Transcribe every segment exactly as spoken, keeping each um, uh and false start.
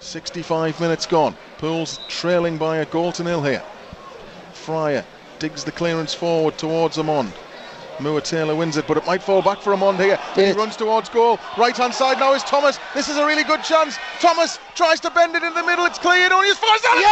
sixty-five minutes gone. Pools trailing by a goal to nil here. Fryer digs the clearance forward towards Amond. Moore Taylor wins it, but it might fall back for Amond here. He runs towards goal. Right hand side now is Thomas. This is a really good chance. Thomas tries to bend it in the middle. It's cleared only as far as Alexander.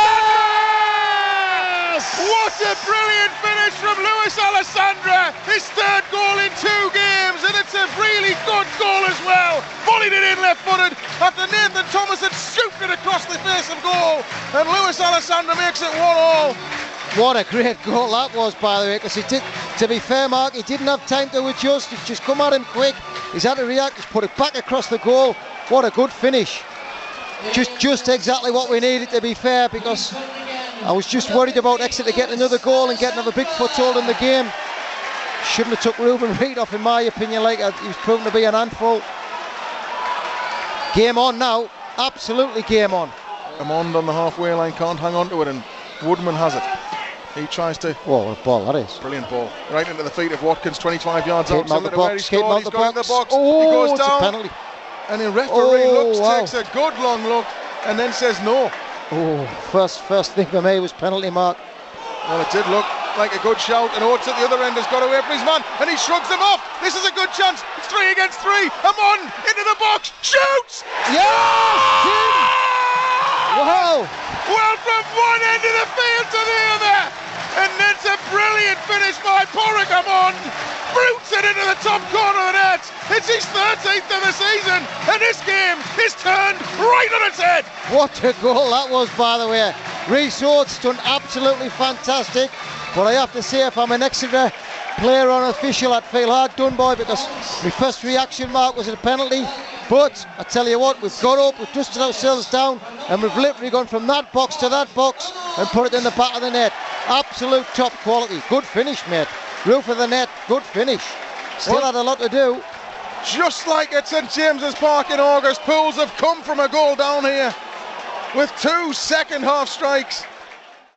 Yes! What a brilliant finish from Luis Alessandra. His third goal in two games, and it's a really good goal as well. Volleyed it in left footed after Nathan Thomas had shooted it across the face of goal, and Luis Alessandra makes it one all. What a great goal that was, by the way, because he did, to be fair, Mark, he didn't have time to adjust. It's just come at him quick. He's had to react, just put it back across the goal. What a good finish. Just just exactly what we needed, to be fair, because I was just worried about Exeter getting another goal and getting a big foothold in the game. Shouldn't have took Ruben Reid off, in my opinion. Like, he was proven to be an handful. Game on now, absolutely game on. Amond on the halfway line can't hang on to it, and Woodman has it. He tries to. Whoa, what a ball that is. Brilliant ball. Right into the feet of Watkins, twenty-five yards Keep out. him out the box. Keep him out the box. the box. Oh, he goes it's down. a penalty. And the referee Oh, looks, wow. takes a good long look, and then says no. Oh, first, first thing for me was penalty, Mark. Well, it did look like a good shout, and Oates at the other end has got away from his man, and he shrugs him off. This is a good chance. It's three against three. Amond into the box. Shoots! Yes! Tim! Wow! Well, from one end of the field to the other, and it's a brilliant finish by Porrick Amond. Brutes it into the top corner of the net. It's his thirteenth of the season, and this game is turned right on its head. What a goal that was, by the way. Rhys Oates done absolutely fantastic, but I have to say, if I'm an Exeter player or an official, I'd feel hard done by, because my first reaction, Mark, was a penalty. But I tell you what, we've got up, we've dusted ourselves down, and we've literally gone from that box to that box and put it in the back of the net. Absolute top quality. Good finish, mate. Roof of the net, good finish. Still Well, had a lot to do. Just like at St James's Park in August, Pools have come from a goal down here with two second half strikes.